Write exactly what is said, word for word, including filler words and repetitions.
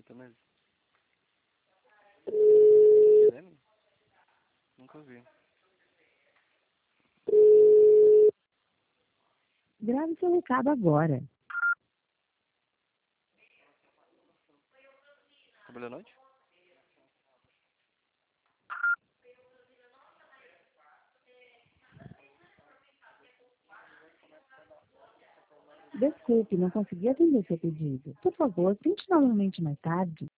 canta mesmo? Guilherme? Nunca ouvi. Grave seu recado agora. Trabalhou à noite? Desculpe, não consegui atender seu pedido. Por favor, tente novamente mais tarde.